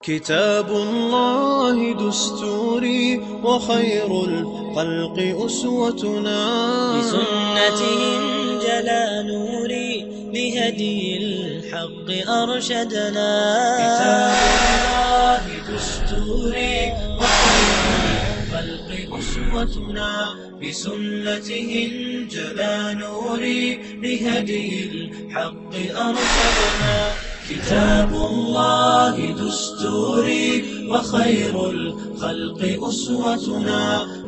كتاب الله دستوري وخير الخلق أسوتنا، بسنته انجلى نوري لهدي الحق أرشدنا. كتاب الله دستوري وخير الخلق أسوتنا، بسنته انجلى نوري لهدي الحق أرشدنا. كتاب الله دستوري وخير الخلق أسوتنا،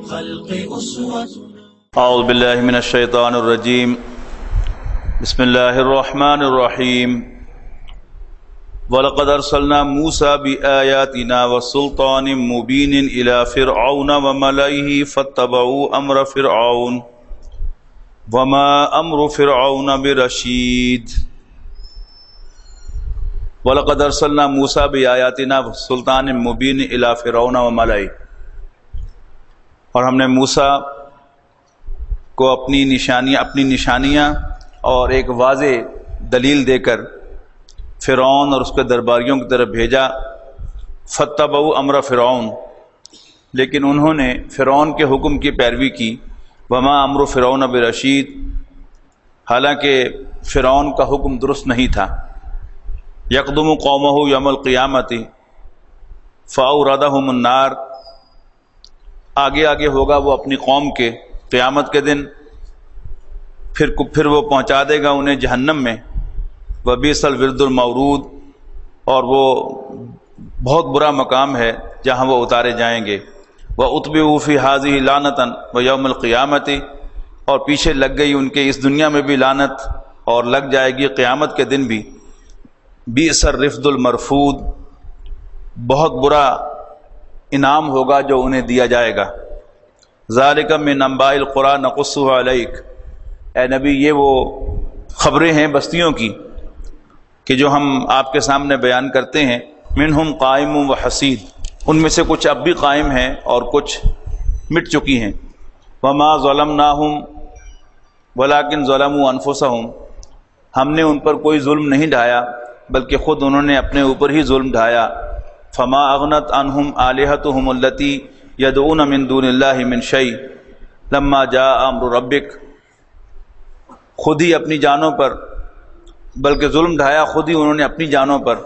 أعوذ بالله من الشيطان الرجيم. بسم الله الرحمن الرحيم. وَلَقَدْ أَرْسَلْنَا مُوسَى بِآيَاتِنَا وَسُلْطَانٍ مُبِينٍ إِلَى فِرْعَوْنَ وَمَلَئِهِ فَاتَّبَعُوا أَمْرَ فِرْعَوْنَ وَمَا أَمْرُ فِرْعَوْنَ بِرَشِيدٍ. وَلَقَدْ أَرْسَلْنَا مُوسَى بِآيَاتِنَا وَسُلْطَانٍ مُبِينٍ إِلَى فِرْعَوْنَ وَمَلَئِهِ، اور ہم نے موسیٰ کو اپنی نشانیاں اور ایک واضح دلیل دے کر فرعون اور اس کے درباریوں کی طرف بھیجا. فَاتَّبَعُوا أَمْرَ فِرْعَوْنَ، لیکن انہوں نے فرعون کے حکم کی پیروی کی. وَمَا أَمْرُ فِرْعَوْنَ بِرَشِيدٍ، حالانکہ فرعون کا حکم درست نہیں تھا. يَقْدُمُ قَوْمَهُ يَوْمَ الْقِيَامَةِ فَأَوْرَدَهُمُ النَّارَ، آگے ہوگا وہ اپنی قوم کے قیامت کے دن، پھر وہ پہنچا دے گا انہیں جہنم میں. وَبِئْسَ الْوِرْدُ الْمَوْرُودُ، اور وہ بہت برا مقام ہے جہاں وہ اتارے جائیں گے. وَأُتْبِعُوا فِي هَٰذِهِ لَعْنَةً وَيَوْمَ الْقِيَامَةِ، اور پیچھے لگ گئی ان کے اس دنیا میں بھی لعنت اور لگ جائے گی قیامت کے دن بھی. بئس الرفد المرفود، بہت برا انعام ہوگا جو انہیں دیا جائے گا. ذالک من انباء القری نقصہ علیک، اے نبی یہ وہ خبریں ہیں بستیوں کی کہ جو ہم آپ کے سامنے بیان کرتے ہیں. منہم قائم و حسید، ان میں سے کچھ اب بھی قائم ہیں اور کچھ مٹ چکی ہیں. وما ظلمناہم ولکن ظلموا انفسہم، ہم نے ان پر کوئی ظلم نہیں ڈھایا بلکہ خود انہوں نے اپنے اوپر ہی ظلم ڈھایا. فما اغنت عنہم آلہتہم التی یدعون من دون اللہ من شیء لما جاء امر ربک، خود ہی اپنی جانوں پر، بلکہ ظلم ڈھایا خود ہی انہوں نے اپنی جانوں پر،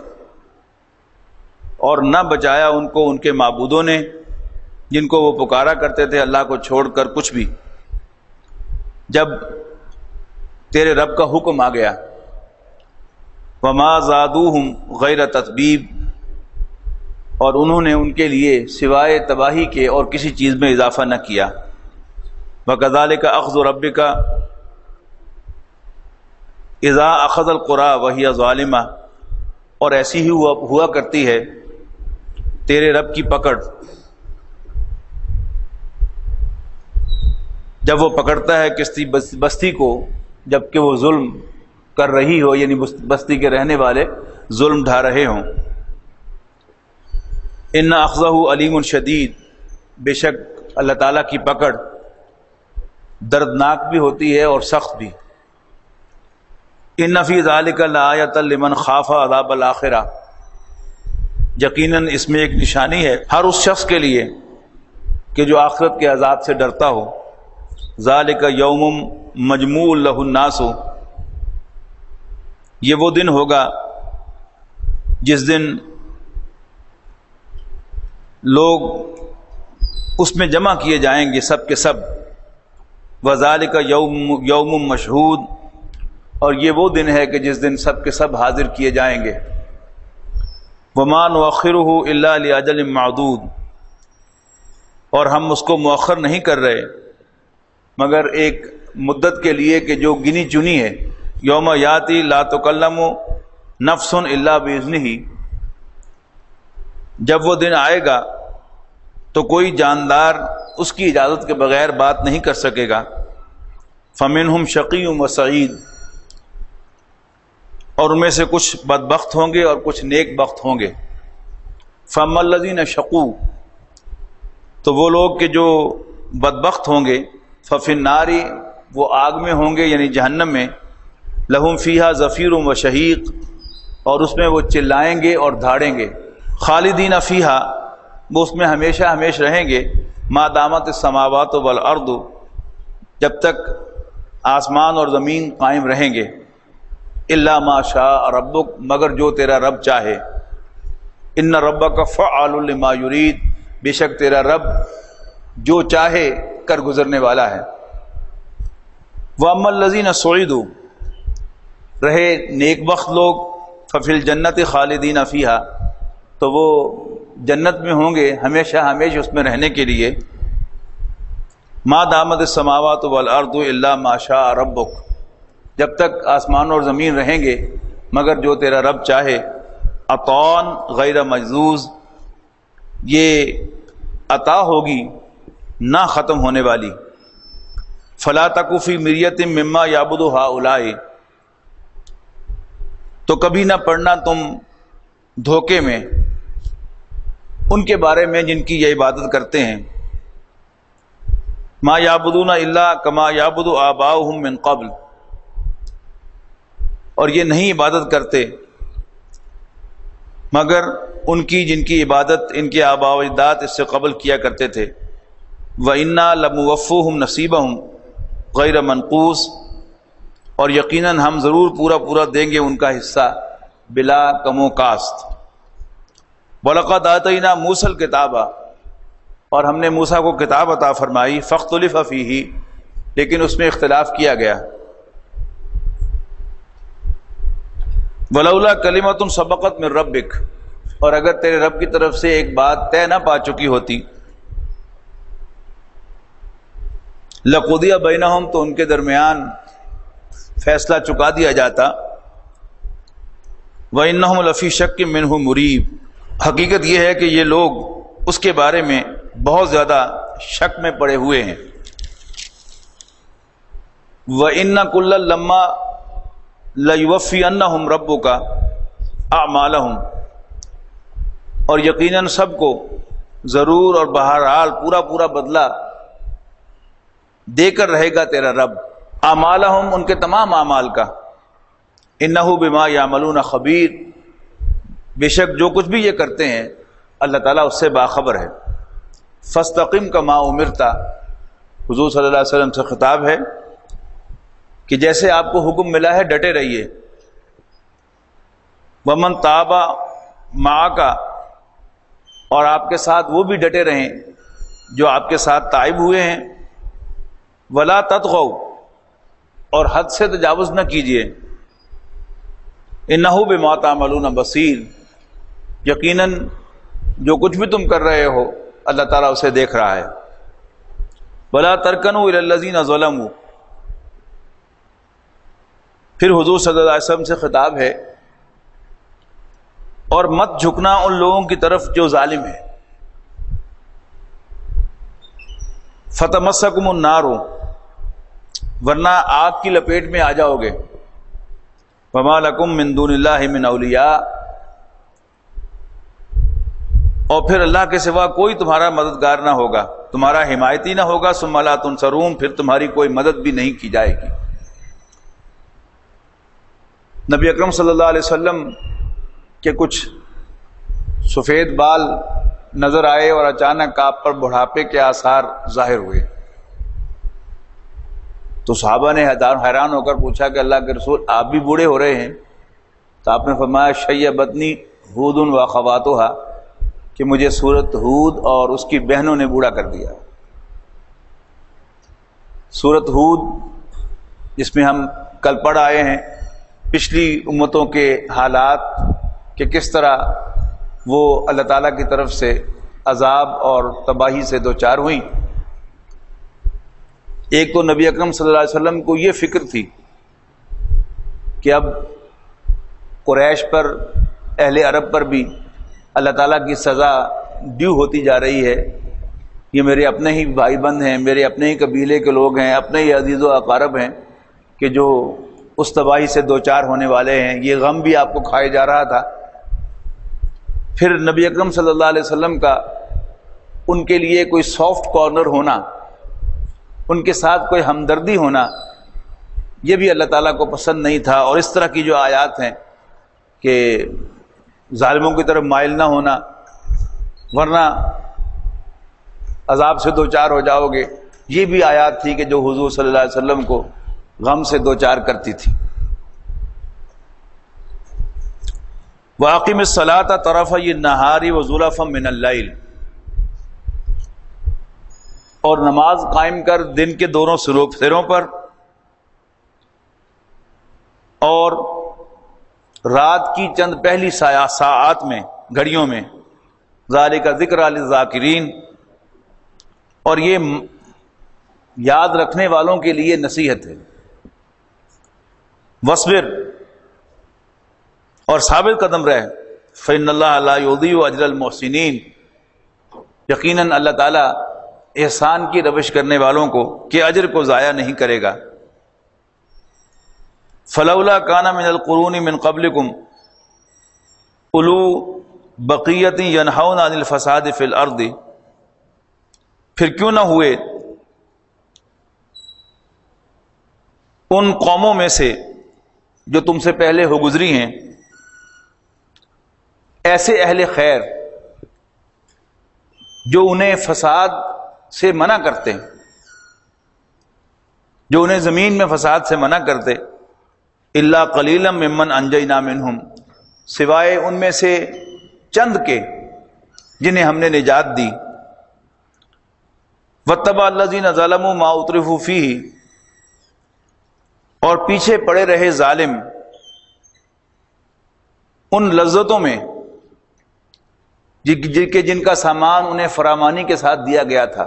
اور نہ بچایا ان کو ان کے معبودوں نے جن کو وہ پکارا کرتے تھے اللہ کو چھوڑ کر کچھ بھی، جب تیرے رب کا حکم آ گیا. وما زادوہم غیر تتبیب، اور انہوں نے ان کے لیے سوائے تباہی کے اور کسی چیز میں اضافہ نہ کیا. وَكَذَلِكَ أَخْذُ رَبِّكَ إِذَا أَخَذَ الْقُرَىٰ وَهِيَ ظَالِمَةٌ، اور ایسی ہی ہوا کرتی ہے تیرے رب کی پکڑ جب وہ پکڑتا ہے کسی بستی کو جبکہ وہ ظلم کر رہی ہو، یعنی بستی کے رہنے والے ظلم ڈھا رہے ہوں. ان اخذہ علیم شدید، بے شک اللہ تعالیٰ کی پکڑ دردناک بھی ہوتی ہے اور سخت بھی. ان فی ذلک لآیۃ لمن خاف عذاب الآخرہ، یقیناً اس میں ایک نشانی ہے ہر اس شخص کے لیے کہ جو آخرت کے عذاب سے ڈرتا ہو. ذالک یوم مجموع لہ الناس، یہ وہ دن ہوگا جس دن لوگ اس میں جمع کیے جائیں گے سب کے سب. وذالک یوم مشہود، اور یہ وہ دن ہے کہ جس دن سب کے سب حاضر کیے جائیں گے. وما نؤخرہ الا لاجل معدود، اور ہم اس کو مؤخر نہیں کر رہے مگر ایک مدت کے لیے کہ جو گنی چنی ہے. یوم یاتی لا تکلم نفس الا باذنہ، جب وہ دن آئے گا تو کوئی جاندار اس کی اجازت کے بغیر بات نہیں کر سکے گا. فمنہم شقی و سعید، اور ان میں سے کچھ بدبخت ہوں گے اور کچھ نیک بخت ہوں گے. فاما الذین شقوا، تو وہ لوگ کہ جو بدبخت ہوں گے، ففی النار، وہ آگ میں ہوں گے یعنی جہنم میں. لہم فیہا زفیر و شہیق، اور اس میں وہ چلائیں گے اور دھاڑیں گے. خالدین فیہا، وہ اس میں ہمیشہ ہمیشہ رہیں گے، ما دامت السماوات والارض، جب تک آسمان اور زمین قائم رہیں گے، الا ما شاء ربک، مگر جو تیرا رب چاہے، ان ربک فعال لما یرید، بے شک تیرا رب جو چاہے کر گزرنے والا ہے۔ وَأَمَّا الَّذِينَ سُعِدُوا، رہے نیک بخت لوگ، فَفِي الْجَنَّةِ خَالِدِينَ فِيهَا، تو وہ جنت میں ہوں گے ہمیشہ ہمیشہ اس میں رہنے کے لیے، ما دامت السماوات والارض الا ما شاء ربک، جب تک آسمان اور زمین رہیں گے مگر جو تیرا رب چاہے، عطاء غیر مجذوذ، یہ عطا ہوگی نہ ختم ہونے والی، فلا تک فی مریۃ مما یعبد ہؤلاء، تو کبھی نہ پڑنا تم دھوکے میں ان کے بارے میں جن کی یہ عبادت کرتے ہیں، ما یعبدون الا کما یعبد آباؤہم من قبل، اور یہ نہیں عبادت کرتے مگر ان کی جن کی عبادت ان کے آباء و اجداد اس سے قبل کیا کرتے تھے، وَإِنَّا لَمُوَفُّوهُمْ نَصِيبَهُمْ غَيْرَ مَنْقُوص، اور یقیناً ہم ضرور پورا پورا دیں گے ان کا حصہ بلا کم و کاست۔ وَلَقَدْ آتَيْنَا مُوسَى الْكِتَابَ، اور ہم نے موسیٰ کو کتاب عطا فرمائی، فَاخْتُلِفَ فِيهِ، لیکن اس میں اختلاف کیا گیا، وَلَوْلَا كَلِمَةٌ سَبَقَتْ مِن رَبِّكَ، اور اگر تیرے رب کی طرف سے ایک بات طے نہ پا چکی ہوتی، لَقُضِيَ بَيْنَهُمْ، تو ان کے درمیان فیصلہ چکا دیا جاتا، وَإِنَّهُمْ لَفِي شَكٍّ مِّنْهُ مُرِيبٍ، حقیقت یہ ہے کہ یہ لوگ اس کے بارے میں بہت زیادہ شک میں پڑے ہوئے ہیں، وَإِنَّ كُلًّا لَمَّا لَيُوَفِّيَنَّهُمْ رَبُّكَ أَعْمَالَهُمْ، اور یقیناً سب کو ضرور اور بہرحال پورا پورا بدلہ دے کر رہے گا تیرا رب، اعمالہم، ان کے تمام اعمال کا، انہ بما یعملون خبیر، بے شک جو کچھ بھی یہ کرتے ہیں اللہ تعالیٰ اس سے باخبر ہے۔ فاستقم کما امرتا، حضور صلی اللہ علیہ وسلم سے خطاب ہے کہ جیسے آپ کو حکم ملا ہے ڈٹے رہیے، ومن تاب معک، اور آپ کے ساتھ وہ بھی ڈٹے رہیں جو آپ کے ساتھ تائب ہوئے ہیں، ولا تطغوا، اور حد سے تجاوز نہ کیجیے، انہ بما تعملون بصیر، یقیناً جو کچھ بھی تم کر رہے ہو اللہ تعالیٰ اسے دیکھ رہا ہے، ولا ترکنوا الی الذین ظلموا، پھر حضور صلی اللہ علیہ وسلم سے خطاب ہے، اور مت جھکنا ان لوگوں کی طرف جو ظالم ہے، فتمسکم النار، ورنہ آگ کی لپیٹ میں آ جاؤ گے، وما لکم من دون اللہ من اولیاء، اور پھر اللہ کے سوا کوئی تمہارا مددگار نہ ہوگا، تمہارا حمایتی نہ ہوگا، ثم لا تنصرون، پھر تمہاری کوئی مدد بھی نہیں کی جائے گی۔ نبی اکرم صلی اللہ علیہ وسلم کے کچھ سفید بال نظر آئے اور اچانک آپ پر بڑھاپے کے آثار ظاہر ہوئے، تو صحابہ نے حیران ہو کر پوچھا کہ اللہ کے رسول آپ بھی بوڑھے ہو رہے ہیں؟ تو آپ نے فرمایا شیبتنی ہود و اخواتها، کہ مجھے سورۃ ہود اور اس کی بہنوں نے بوڑھا کر دیا۔ سورۃ ہود جس میں ہم کل پڑھ آئے ہیں پچھلی امتوں کے حالات کہ کس طرح وہ اللہ تعالیٰ کی طرف سے عذاب اور تباہی سے دوچار ہوئیں۔ ایک تو نبی اکرم صلی اللہ علیہ وسلم کو یہ فکر تھی کہ اب قریش پر، اہل عرب پر بھی اللہ تعالیٰ کی سزا ڈیو ہوتی جا رہی ہے، یہ میرے اپنے ہی بھائی بند ہیں، میرے اپنے ہی قبیلے کے لوگ ہیں، اپنے ہی عزیز و اقارب ہیں کہ جو اس تباہی سے دوچار ہونے والے ہیں، یہ غم بھی آپ کو کھائے جا رہا تھا۔ پھر نبی اکرم صلی اللہ علیہ وسلم کا ان کے لیے کوئی سافٹ کارنر ہونا، ان کے ساتھ کوئی ہمدردی ہونا، یہ بھی اللہ تعالیٰ کو پسند نہیں تھا۔ اور اس طرح کی جو آیات ہیں کہ ظالموں کی طرف مائل نہ ہونا، ورنہ عذاب سے دوچار ہو جاؤ گے. یہ بھی آیات تھی کہ جو حضور صلی اللہ علیہ وسلم کو غم سے دوچار کرتی تھی. وَأَقِمِ الصَّلَاةَ طَرَفَيِ النَّهَارِ وَزُلَفًا مِنَ اللَّيْلِ، اور نماز قائم کر دن کے دونوں سروں پر اور رات کی چند پہلی ساعات میں، گھڑیوں میں. ذَلِكَ ذِكْرَى لِلذَّاكِرِينَ، اور یہ یاد رکھنے والوں کے لیے نصیحت ہے. وَاصْبِرْ، اور ثابت قدم رہ. فإن اللہ لا یضیع اجر المحسنین، یقیناً اللہ تعالیٰ احسان کی روش کرنے والوں کو کہ اجر کو ضائع نہیں کرے گا. فلولا کان من القرون من قبلکم اولو بقیۃ ینہون عن الفساد فی الارض، پھر کیوں نہ ہوئے ان قوموں میں سے جو تم سے پہلے ہو گزری ہیں ایسے اہل خیر جو انہیں فساد سے منع کرتے ہیں، جو انہیں زمین میں فساد سے منع کرتے. الا قلیلا ممن انجینا منہم، سوائے ان میں سے چند کے جنہیں ہم نے نجات دی. واتبع الذین ظلموا ما اترفوا فیہ، اور پیچھے پڑے رہے ظالم ان لذتوں میں جن کا سامان انہیں فراوانی کے ساتھ دیا گیا تھا.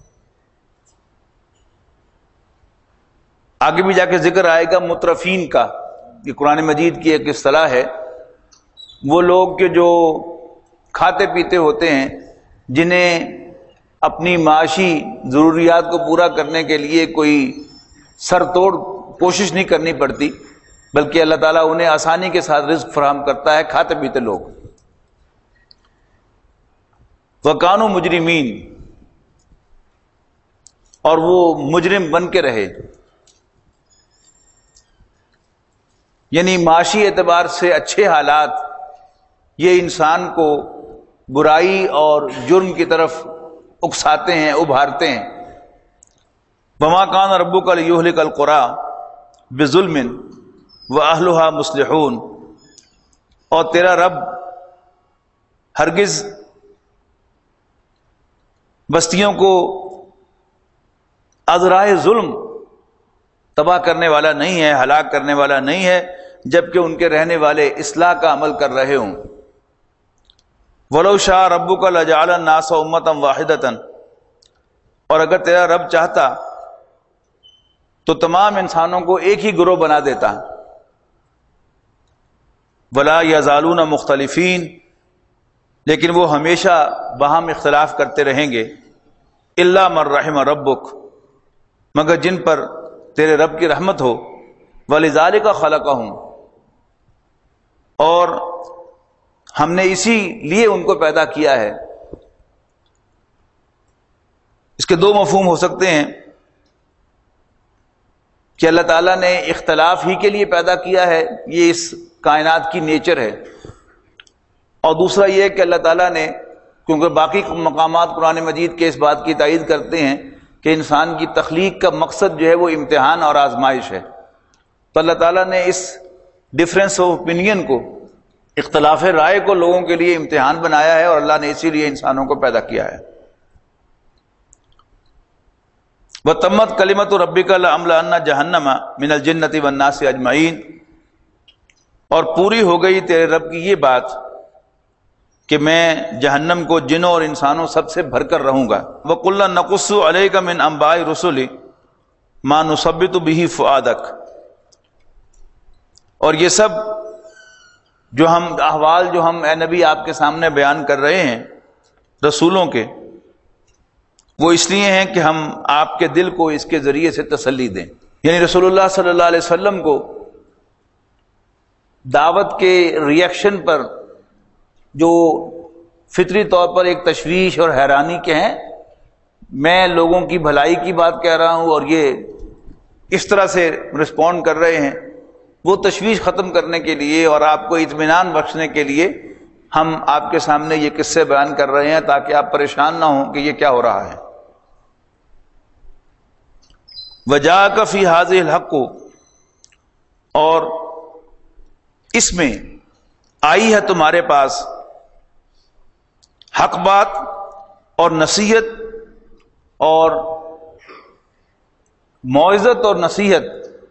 آگے بھی جا کے ذکر آئے گا مترفین کا. یہ قرآن مجید کی ایک اصطلاح ہے. وہ لوگ کہ جو کھاتے پیتے ہوتے ہیں، جنہیں اپنی معاشی ضروریات کو پورا کرنے کے لیے کوئی سر توڑ کوشش نہیں کرنی پڑتی، بلکہ اللہ تعالیٰ انہیں آسانی کے ساتھ رزق فراہم کرتا ہے. کھاتے پیتے لوگ. وَكَانُوا مُجْرِمِينَ، اور وہ مجرم بن کے رہے. یعنی معاشی اعتبار سے اچھے حالات یہ انسان کو برائی اور جرم کی طرف اکساتے ہیں، ابھارتے ہیں. وَمَا كَانَ رَبُّكَ لِيُهْلِكَ الْقُرَىٰ بِظُلْمٍ وَأَهْلُهَا مُصْلِحُونَ، اور تیرا رب ہرگز بستیوں کو از راہ ظلم تباہ کرنے والا نہیں ہے، ہلاک کرنے والا نہیں ہے، جبکہ ان کے رہنے والے اصلاح کا عمل کر رہے ہوں. وَلَوْ شَاءَ رَبُّكَ لَجَعَلَ النَّاسَ أُمَّةً وَاحِدَةً، اور اگر تیرا رب چاہتا تو تمام انسانوں کو ایک ہی گروہ بنا دیتا. وَلَا يَزَالُونَ مُخْتَلِفِينَ، لیکن وہ ہمیشہ باہم اختلاف کرتے رہیں گے. الا من رحم ربک، مگر جن پر تیرے رب کی رحمت ہو. وَلِذَالِكَ خَلَقَهُمْ، اور ہم نے اسی لیے ان کو پیدا کیا ہے. اس کے دو مفہوم ہو سکتے ہیں کہ اللہ تعالیٰ نے اختلاف ہی کے لیے پیدا کیا ہے، یہ اس کائنات کی نیچر ہے. اور دوسرا یہ کہ اللہ تعالیٰ نے، کیونکہ باقی مقامات قرآن مجید کے اس بات کی تائید کرتے ہیں کہ انسان کی تخلیق کا مقصد جو ہے وہ امتحان اور آزمائش ہے، تو اللہ تعالیٰ نے اس ڈفرینس آف اوپینین کو، اختلاف رائے کو لوگوں کے لیے امتحان بنایا ہے، اور اللہ نے اسی لیے انسانوں کو پیدا کیا ہے. وَتَمَّتْ كَلِمَةُ رَبِّكَ لَأَمْلَأَنَّ جَهَنَّمَ مِنَ الْجِنَّةِ وَالنَّاسِ أَجْمَعِينَ، اور پوری ہو گئی تیرے رب کی یہ بات کہ میں جہنم کو جنوں اور انسانوں سب سے بھر کر رہوں گا. وَقُلًّا نَقُصُّ عَلَيْكَ مِنْ أَنْبَاءِ الرُّسُلِ مَا نُثَبِّتُ بِهِ فُؤَادَكَ، اور یہ سب جو ہم احوال جو ہم اے نبی آپ کے سامنے بیان کر رہے ہیں رسولوں کے، وہ اس لیے ہیں کہ ہم آپ کے دل کو اس کے ذریعے سے تسلی دیں. یعنی رسول اللہ صلی اللہ علیہ وسلم کو دعوت کے ریئیکشن پر جو فطری طور پر ایک تشویش اور حیرانی کے ہیں، میں لوگوں کی بھلائی کی بات کہہ رہا ہوں اور یہ اس طرح سے رسپونڈ کر رہے ہیں، وہ تشویش ختم کرنے کے لیے اور آپ کو اطمینان بخشنے کے لیے ہم آپ کے سامنے یہ قصے بیان کر رہے ہیں تاکہ آپ پریشان نہ ہوں کہ یہ کیا ہو رہا ہے. وَجَاءَكَ فِي هَذِهِ الْحَقُّ، اور اس میں آئی ہے تمہارے پاس حق بات اور نصیحت اور موعظت اور نصیحت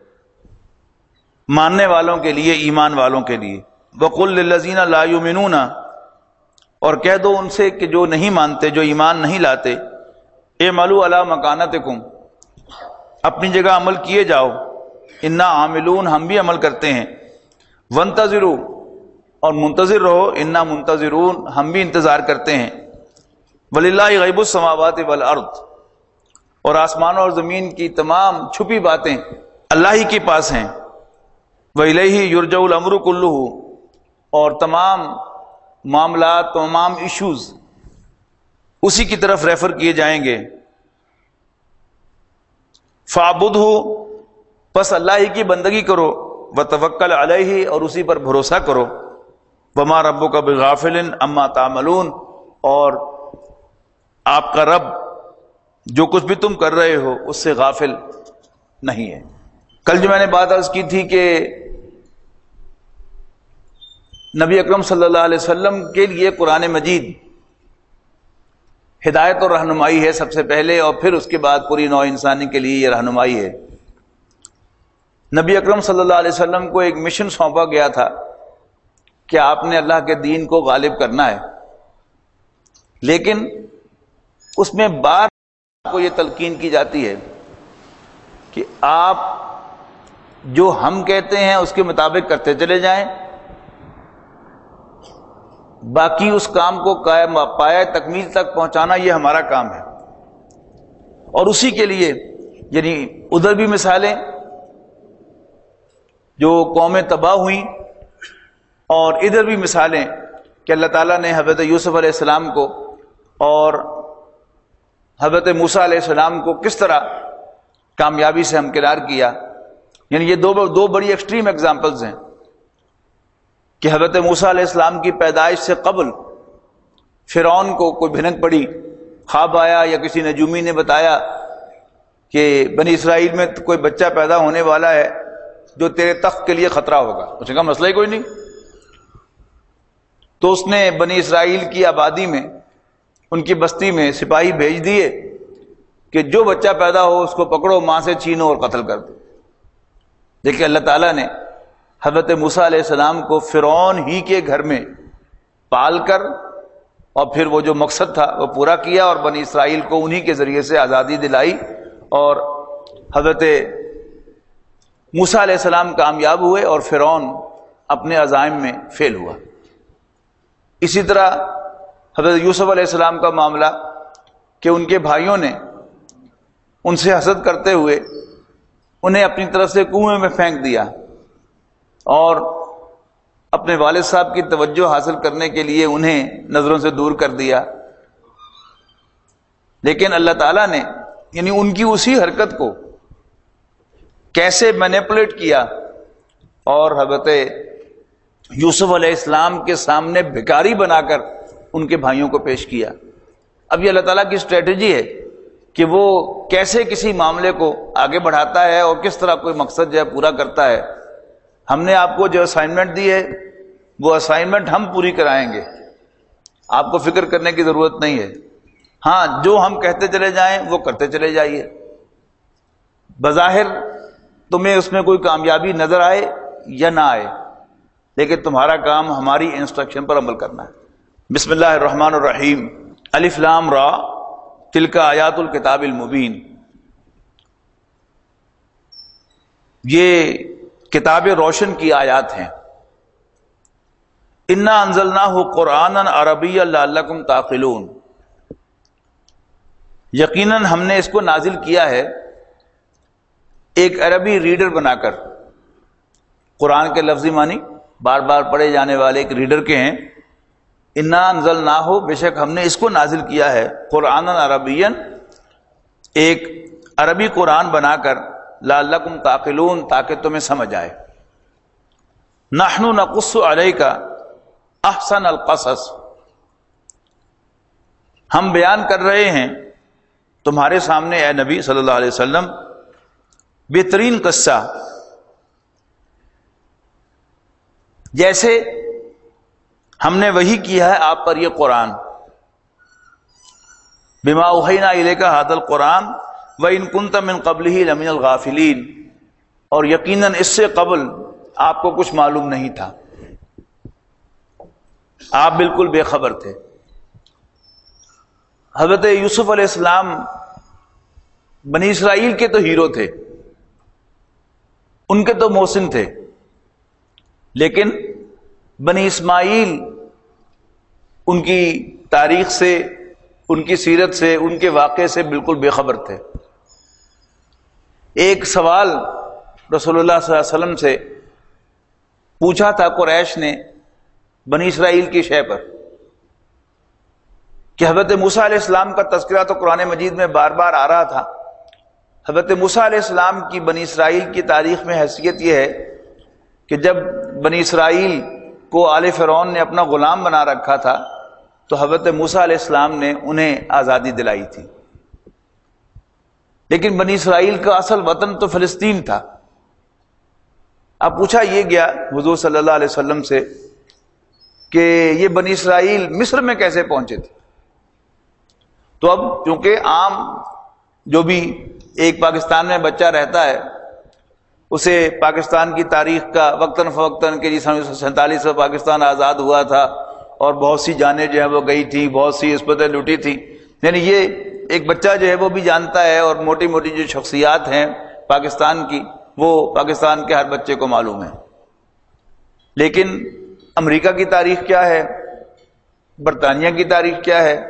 ماننے والوں کے لیے، ایمان والوں کے لیے. وَقُلْ لِلَّذِينَ لَا يُؤْمِنُونَ، اور کہہ دو ان سے کہ جو نہیں مانتے، جو ایمان نہیں لاتے، اعملوا علی مکانتکم، اپنی جگہ عمل کیے جاؤ، انا عاملون، ہم بھی عمل کرتے ہیں، وانتظروا، اور منتظر رہو، انا منتظرون، ہم بھی انتظار کرتے ہیں. وَلِلَّهِ غیب السماوات والارض، اور آسمانوں اور زمین کی تمام چھپی باتیں اللہ ہی کے پاس ہیں. وَإِلَيْهِ يُرْجَعُ الْأَمْرُ كُلُّهُ، اور تمام معاملات، تمام ایشوز اسی کی طرف ریفر کیے جائیں گے. فَاعْبُدْهُ، پس اللہ ہی کی بندگی کرو، وَتَوَکَّلْ عَلَيْهِ، اور اسی پر بھروسہ کرو. وَمَا رَبُّكَ بِغَافِلٍ عَمَّا تَعْمَلُونَ، اور آپ کا رب جو کچھ بھی تم کر رہے ہو اس سے غافل نہیں ہے. کل جو میں نے بات عرض کی تھی کہ نبی اکرم صلی اللہ علیہ وسلم کے لیے قرآن مجید ہدایت اور رہنمائی ہے سب سے پہلے، اور پھر اس کے بعد پوری نوع انسانی کے لیے یہ رہنمائی ہے. نبی اکرم صلی اللہ علیہ وسلم کو ایک مشن سونپا گیا تھا کہ آپ نے اللہ کے دین کو غالب کرنا ہے، لیکن اس میں بار کو یہ تلقین کی جاتی ہے کہ آپ جو ہم کہتے ہیں اس کے مطابق کرتے چلے جائیں، باقی اس کام کو قائم پائے تکمیل تک پہنچانا یہ ہمارا کام ہے. اور اسی کے لیے یعنی ادھر بھی مثالیں جو قومیں تباہ ہوئیں، اور ادھر بھی مثالیں کہ اللہ تعالیٰ نے حضرت یوسف علیہ السلام کو اور حضرت موسیٰ علیہ السلام کو کس طرح کامیابی سے ہمکنار کیا. یعنی یہ دو بڑی ایکسٹریم ایگزامپلز ہیں کہ حضرت موسیٰ علیہ السلام کی پیدائش سے قبل فرعون کو کوئی بھنک پڑی، خواب آیا یا کسی نجومی نے بتایا کہ بنی اسرائیل میں کوئی بچہ پیدا ہونے والا ہے جو تیرے تخت کے لیے خطرہ ہوگا. اس نے کہا مسئلہ ہی کوئی نہیں. تو اس نے بنی اسرائیل کی آبادی میں، ان کی بستی میں سپاہی بھیج دیے کہ جو بچہ پیدا ہو اس کو پکڑو، ماں سے چھینو اور قتل کر دو. دیکھیں اللہ تعالیٰ نے حضرت موسیٰ علیہ السلام کو فرعون ہی کے گھر میں پال کر اور پھر وہ جو مقصد تھا وہ پورا کیا، اور بنی اسرائیل کو انہی کے ذریعے سے آزادی دلائی، اور حضرت موسیٰ علیہ السلام کامیاب ہوئے اور فرعون اپنے عزائم میں فیل ہوا. اسی طرح حضرت یوسف علیہ السلام کا معاملہ کہ ان کے بھائیوں نے ان سے حسد کرتے ہوئے انہیں اپنی طرف سے کنویں میں پھینک دیا اور اپنے والد صاحب کی توجہ حاصل کرنے کے لیے انہیں نظروں سے دور کر دیا. لیکن اللہ تعالیٰ نے یعنی ان کی اسی حرکت کو کیسے مینیپولیٹ کیا اور حضرت یوسف علیہ السلام کے سامنے بھکاری بنا کر ان کے بھائیوں کو پیش کیا. اب یہ اللہ تعالیٰ کی اسٹریٹجی ہے کہ وہ کیسے کسی معاملے کو آگے بڑھاتا ہے اور کس طرح کوئی مقصد جو ہے پورا کرتا ہے. ہم نے آپ کو جو اسائنمنٹ دی ہے وہ اسائنمنٹ ہم پوری کرائیں گے، آپ کو فکر کرنے کی ضرورت نہیں ہے. ہاں جو ہم کہتے چلے جائیں وہ کرتے چلے جائیے، بظاہر تمہیں اس میں کوئی کامیابی نظر آئے یا نہ آئے، لیکن تمہارا کام ہماری انسٹرکشن پر عمل کرنا ہے. بسم اللہ الرحمن الرحیم. الف لام را تلک آیات الکتاب المبین. یہ کتاب روشن کی آیات ہیں. انا انزلناہ قرآنا عربیا لعلکم تعقلون. یقیناً ہم نے اس کو نازل کیا ہے ایک عربی ریڈر بنا کر. قرآن کے لفظی معنی بار بار پڑھے جانے والے ایک ریڈر کے ہیں. انا انزلناہ، بے شک ہم نے اس کو نازل کیا ہے، قرآنا عربیا، ایک عربی قرآن بنا کر، لعلکم تعقلون، تاکہ تمہیں سمجھ آئے. نحن نقص علیک، احسن القصص، ہم بیان کر رہے ہیں تمہارے سامنے اے نبی صلی اللہ علیہ وسلم بہترین قصہ، جیسے ہم نے وحی کیا ہے آپ پر یہ قرآن، بما اوحینا الیک ھذا القرآن وان کنت من قبلہ لمن الغافلین، اور یقیناً اس سے قبل آپ کو کچھ معلوم نہیں تھا، آپ بالکل بے خبر تھے۔ حضرت یوسف علیہ السلام بنی اسرائیل کے تو ہیرو تھے، ان کے تو محسن تھے، لیکن بنی اسماعیل ان کی تاریخ سے، ان کی سیرت سے، ان کے واقعے سے بالکل بے خبر تھے۔ ایک سوال رسول اللہ صلی اللہ علیہ وسلم سے پوچھا تھا قریش نے بنی اسرائیل کی شے پر کہ حضرت موسیٰ علیہ السلام کا تذکرہ تو قرآن مجید میں بار بار آ رہا تھا، حضرت موسیٰ علیہ السلام کی بنی اسرائیل کی تاریخ میں حیثیت یہ ہے کہ جب بنی اسرائیل کو آل فرعون نے اپنا غلام بنا رکھا تھا تو حضرت موسیٰ علیہ السلام نے انہیں آزادی دلائی تھی، لیکن بنی اسرائیل کا اصل وطن تو فلسطین تھا۔ اب پوچھا یہ گیا حضور صلی اللہ علیہ وسلم سے کہ یہ بنی اسرائیل مصر میں کیسے پہنچے تھے؟ تو اب کیونکہ عام جو بھی ایک پاکستان میں بچہ رہتا ہے اسے پاکستان کی تاریخ کا وقتاً فوقتاً کہ 1947 میں پاکستان آزاد ہوا تھا اور بہت سی جانیں جو ہیں وہ گئی تھیں، بہت سی عصمتیں لوٹی تھیں، یعنی یہ ایک بچہ جو ہے وہ بھی جانتا ہے، اور موٹی موٹی جو شخصیات ہیں پاکستان کی وہ پاکستان کے ہر بچے کو معلوم ہے۔ لیکن امریکہ کی تاریخ کیا ہے، برطانیہ کی تاریخ کیا ہے،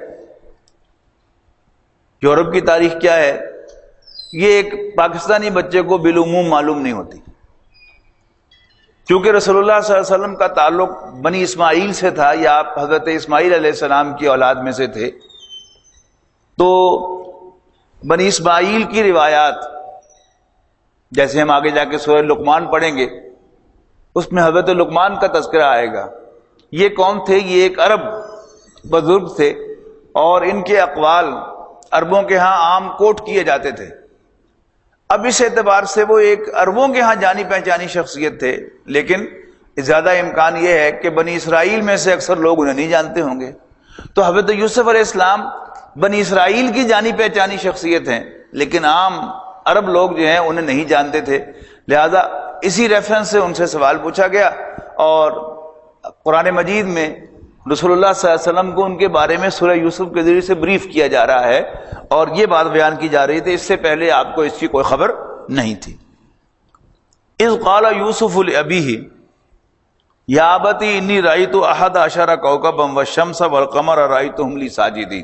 یورپ کی تاریخ کیا ہے، یہ ایک پاکستانی بچے کو بالعموم معلوم نہیں ہوتی، کیونکہ رسول اللہ صلی اللہ علیہ وسلم کا تعلق بنی اسماعیل سے تھا، یا آپ حضرت اسماعیل علیہ السلام کی اولاد میں سے تھے، تو بنی اسماعیل کی روایات جیسے ہم آگے جا کے سورہ لقمان پڑھیں گے اس میں حضرت لقمان کا تذکرہ آئے گا۔ یہ کون تھے؟ یہ ایک عرب بزرگ تھے، اور ان کے اقوال عربوں کے ہاں عام کوٹ کیے جاتے تھے۔ اب اس اعتبار سے وہ ایک عربوں کے ہاں جانی پہچانی شخصیت تھے، لیکن زیادہ امکان یہ ہے کہ بنی اسرائیل میں سے اکثر لوگ انہیں نہیں جانتے ہوں گے۔ تو حضرت یوسف علیہ السلام بنی اسرائیل کی جانی پہچانی شخصیت ہیں، لیکن عام عرب لوگ جو ہیں انہیں نہیں جانتے تھے، لہذا اسی ریفرنس سے ان سے سوال پوچھا گیا، اور قرآن مجید میں رسول اللہ صلی اللہ علیہ وسلم کو ان کے بارے میں سورہ یوسف کے ذریعے سے بریف کیا جا رہا ہے، اور یہ بات بیان کی جا رہی تھی، اس سے پہلے آپ کو اس کی کوئی خبر نہیں تھی۔ اذ قال یوسف لابیہ یا ابت انی رأیت احد عشر کوکبا والشمس والقمر رأیتهم لی ساجدین۔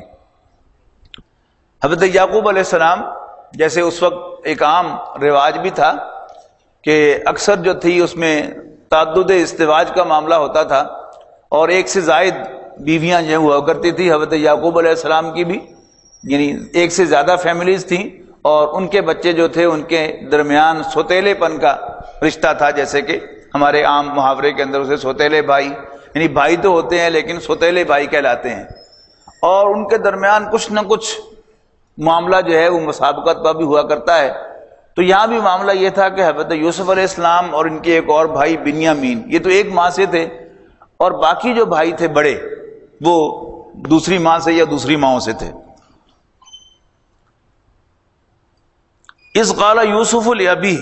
حضرت یعقوب علیہ السلام جیسے اس وقت ایک عام رواج بھی تھا کہ اکثر جو تھی اس میں تعدد ازدواج کا معاملہ ہوتا تھا، اور ایک سے زائد بیویاں جو ہوا کرتی تھی، حضرت یعقوب علیہ السلام کی بھی یعنی ایک سے زیادہ فیملیز تھیں، اور ان کے بچے جو تھے ان کے درمیان سوتیلے پن کا رشتہ تھا، جیسے کہ ہمارے عام محاورے کے اندر اسے سوتیلے بھائی، یعنی بھائی تو ہوتے ہیں لیکن سوتیلے بھائی کہلاتے ہیں، اور ان کے درمیان کچھ نہ کچھ معاملہ جو ہے وہ مسابقت کا بھی ہوا کرتا ہے۔ تو یہاں بھی معاملہ یہ تھا کہ حضرت یوسف علیہ السلام اور ان کے ایک اور بھائی بنیامین، یہ تو ایک ماں سے تھے، اور باقی جو بھائی تھے بڑے وہ دوسری ماں سے یا دوسری ماؤں سے تھے۔ اذ قال یوسف لابیہ،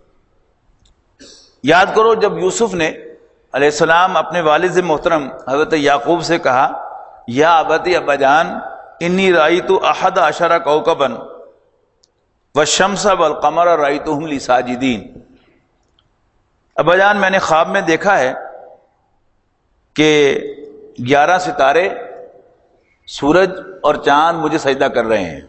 یاد کرو جب یوسف نے علیہ السلام اپنے والد محترم حضرت یعقوب سے کہا یا ابتی ابا جان انی رأیت احد عشر کوکبا والشمس والقمر رأیتهم لی ساجدین، ابا جان میں نے خواب میں دیکھا ہے کہ 11 ستارے، سورج اور چاند مجھے سجدہ کر رہے ہیں۔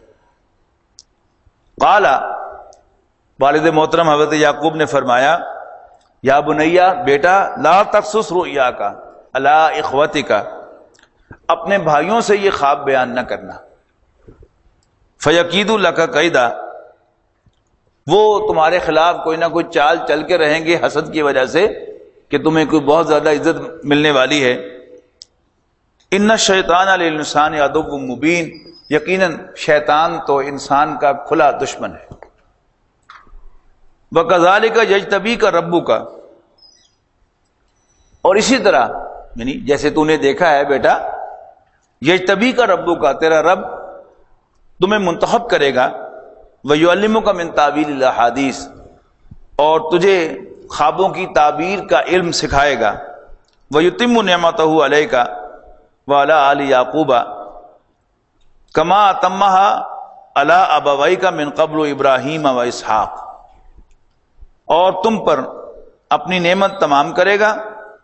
قال، والد محترم حضرت یعقوب نے فرمایا یا بنیا، بیٹا لا تقصص رؤیاک علی اخوتک، اپنے بھائیوں سے یہ خواب بیان نہ کرنا، فیکیدوا لک کیدا، وہ تمہارے خلاف کوئی نہ کوئی چال چل کے رہیں گے حسد کی وجہ سے کہ تمہیں کوئی بہت زیادہ عزت ملنے والی ہے، ان الشیطان للانسان عدو مبین، یقیناً شیطان تو انسان کا کھلا دشمن ہے۔ وَكَذَلِكَ يَجْتَبِيكَ رَبُّكَ، اور اسی طرح یعنی جیسے تو نے دیکھا ہے بیٹا، یجتبیک ربک، تیرا رب تمہیں منتخب کرے گا، ویعلمک من تعویل الاحادیث، اور تجھے خوابوں کی تعبیر کا علم سکھائے گا، ویتم نعمتہ علیک وعلی آل یعقوب کما اتمہا علی ابویک من قبل ابراہیم و اسحاق، اور تم پر اپنی نعمت تمام کرے گا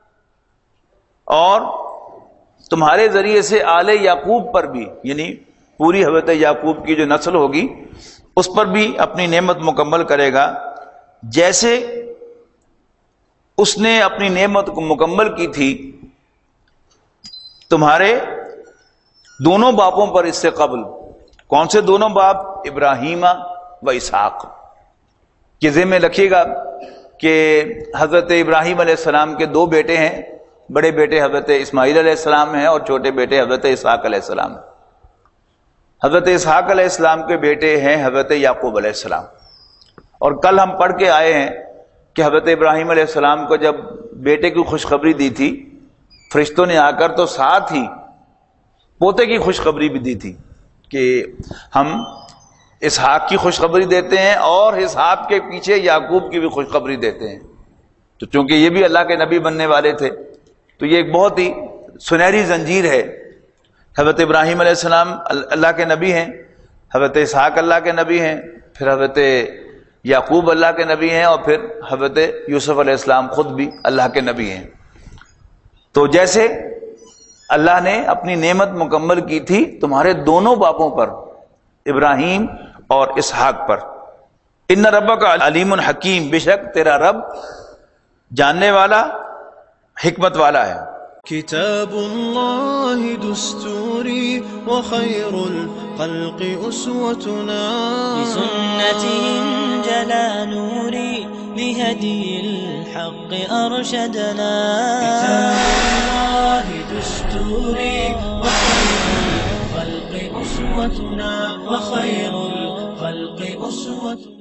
اور تمہارے ذریعے سے آل یعقوب پر بھی، یعنی پوری حضرت یعقوب کی جو نسل ہوگی اس پر بھی اپنی نعمت مکمل کرے گا، جیسے اس نے اپنی نعمت کو مکمل کی تھی تمہارے دونوں باپوں پر اس سے قبل۔ کون سے دونوں باپ؟ ابراہیم و اسحاق۔ یہ ذہن میں رکھیے گا کہ حضرت ابراہیم علیہ السلام کے دو بیٹے ہیں، بڑے بیٹے حضرت اسماعیل علیہ السلام ہیں اور چھوٹے بیٹے حضرت اسحاق علیہ السلام ہیں۔ حضرت اسحاق علیہ السلام کے بیٹے ہیں حضرت یعقوب علیہ السلام، اور کل ہم پڑھ کے آئے ہیں کہ حضرت ابراہیم علیہ السلام کو جب بیٹے کی خوشخبری دی تھی فرشتوں نے آ کر، تو ساتھ ہی پوتے کی خوشخبری بھی دی تھی کہ ہم اسحاق کی خوشخبری دیتے ہیں اور اسحاق کے پیچھے یعقوب کی بھی خوشخبری دیتے ہیں۔ تو چونکہ یہ بھی اللہ کے نبی بننے والے تھے تو یہ ایک بہت ہی سنہری زنجیر ہے۔ حضرت ابراہیم علیہ السلام اللہ کے نبی ہیں، حضرت اسحاق اللہ کے نبی ہیں، پھر حضرت یعقوب اللہ کے نبی ہیں، اور پھر حضرت یوسف علیہ السلام خود بھی اللہ کے نبی ہیں۔ تو جیسے اللہ نے اپنی نعمت مکمل کی تھی تمہارے دونوں باپوں پر، ابراہیم اور اسحاق پر۔ ان ربک علیم حکیم، بے شک تیرا رب جاننے والا حکمت والا ہے۔ کتاب اللہ دستوری وخیر الخلق اسوتنا، بسنتهم جلا نوری لهدی الحق ارشدنا۔ کتاب اللہ دستوری وخیر الخلق اسوتنا، وخیر الخلق اسوتنا۔